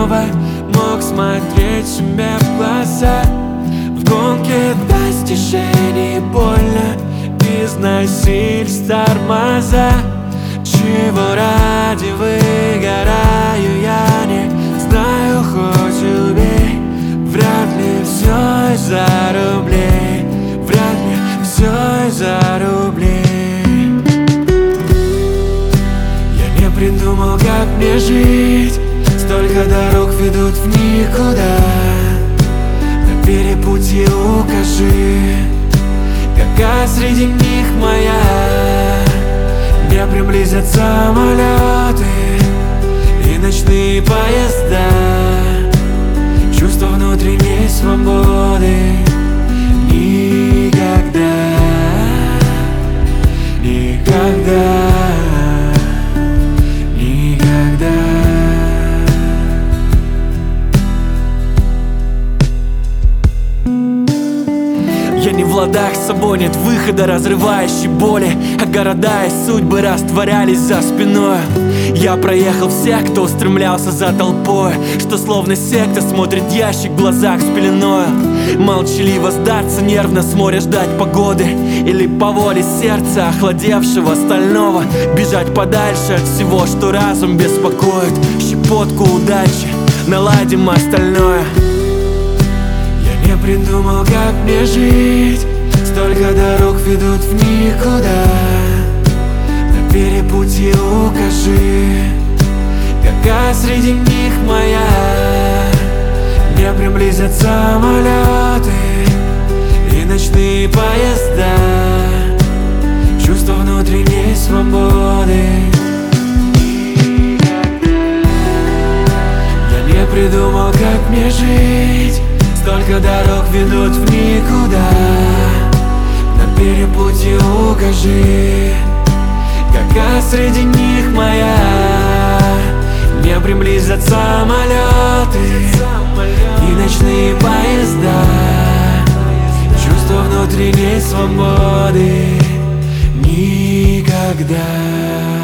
снова мог смотреть себе в глаза. В гонке достижений больно, износились тормоза. Чего ради выгораю, я не знаю, хоть убей. Вряд ли все из-за рублей, вряд ли все из-за рублей. Я не придумал, как мне жить, столько дорог ведут в никуда. На перепутье укажи, какая среди них моя. Мне приблизят самолеты и ночные поезда. Чувство внутренней свободы никогда, никогда, никогда. Я не в ладах с собой, нет выхода, разрывающей боли. А города и судьбы растворялись за спиной. Я проехал всех, кто устремлялся за толпой, что словно секта смотрит ящик в глазах с пеленою. Молчаливо сдаться, нервно с моря ждать погоды, или по воле сердца, охладевшего стального, бежать подальше от всего, что разум беспокоит. Щепотку удачи, наладим остальное. Я не придумал, как мне жить, столько дорог ведут в никуда. На перепутье укажи, какая среди них моя. Мне приблизят самолеты и ночные поезда. Чувство внутренней свободы. Я не придумал, как мне жить, столько дорог ведут в никуда. На перепутье укажи, какая среди них моя. Мне приблизят самолеты и ночные поезда. Чувство внутренней свободы никогда.